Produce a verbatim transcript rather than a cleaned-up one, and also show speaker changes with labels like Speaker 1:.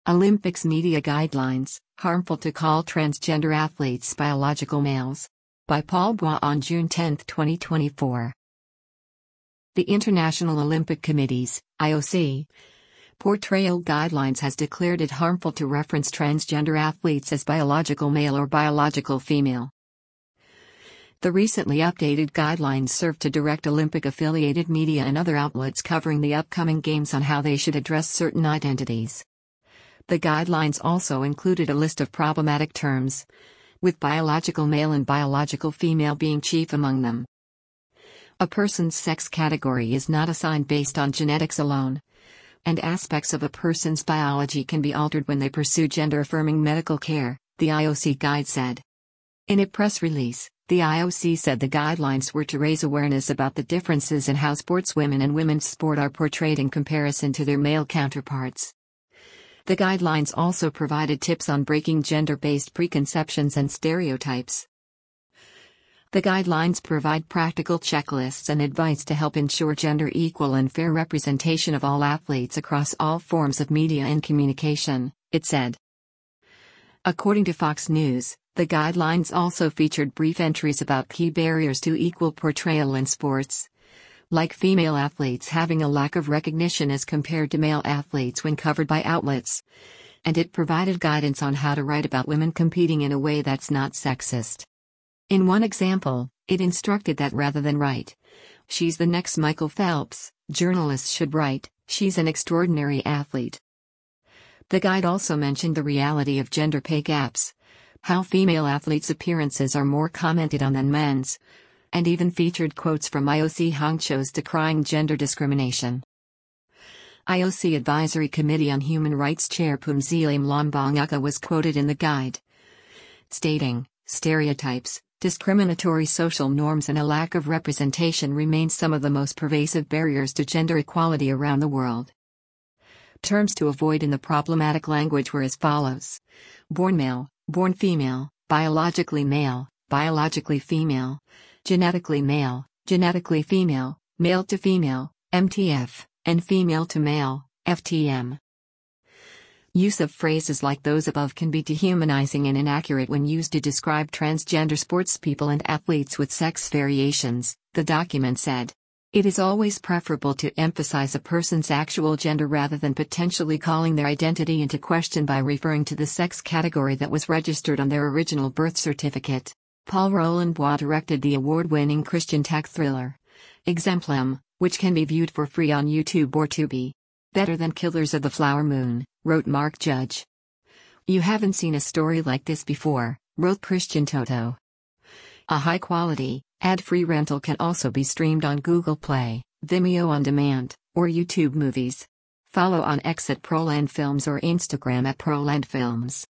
Speaker 1: Olympics Media Guidelines, Harmful to Call Transgender Athletes Biological Males. By Paul Bois on June tenth, twenty twenty-four. The International Olympic Committee's, I O C, Portrayal Guidelines has declared it harmful to reference transgender athletes as biological male or biological female. The recently updated guidelines serve to direct Olympic-affiliated media and other outlets covering the upcoming Games on how they should address certain identities. The guidelines also included a list of problematic terms, with biological male and biological female being chief among them. A person's sex category is not assigned based on genetics alone, and aspects of a person's biology can be altered when they pursue gender-affirming medical care, the I O C guide said. In a press release, the I O C said the guidelines were to raise awareness about the differences in how sportswomen and women's sport are portrayed in comparison to their male counterparts. The guidelines also provided tips on breaking gender-based preconceptions and stereotypes. The guidelines provide practical checklists and advice to help ensure gender equal and fair representation of all athletes across all forms of media and communication, it said. According to Fox News, the guidelines also featured brief entries about key barriers to equal portrayal in sports, like female athletes having a lack of recognition as compared to male athletes when covered by outlets, and it provided guidance on how to write about women competing in a way that's not sexist. In one example, it instructed that rather than write, "She's the next Michael Phelps," journalists should write, "She's an extraordinary athlete." The guide also mentioned the reality of gender pay gaps, how female athletes' appearances are more commented on than men's, and even featured quotes from I O C honchos decrying gender discrimination. I O C Advisory Committee on Human Rights Chair Phumzile Mlambo-Ngcuka was quoted in the guide, stating, "Stereotypes, discriminatory social norms and a lack of representation remain some of the most pervasive barriers to gender equality around the world." Terms to avoid in the problematic language were as follows: born male, born female, biologically male, biologically female, genetically male, genetically female, male to female, M T F, and female to male, F T M. Use of phrases like those above can be dehumanizing and inaccurate when used to describe transgender sportspeople and athletes with sex variations, the document said. It is always preferable to emphasize a person's actual gender rather than potentially calling their identity into question by referring to the sex category that was registered on their original birth certificate. Paul Roland Bois directed the award-winning Christian tech thriller, Exemplum, which can be viewed for free on YouTube or Tubi. Better than Killers of the Flower Moon, wrote Mark Judge. You haven't seen a story like this before, wrote Christian Toto. A high-quality, ad-free rental can also be streamed on Google Play, Vimeo On Demand, or YouTube Movies. Follow on X at Proland Films or Instagram at Proland Films.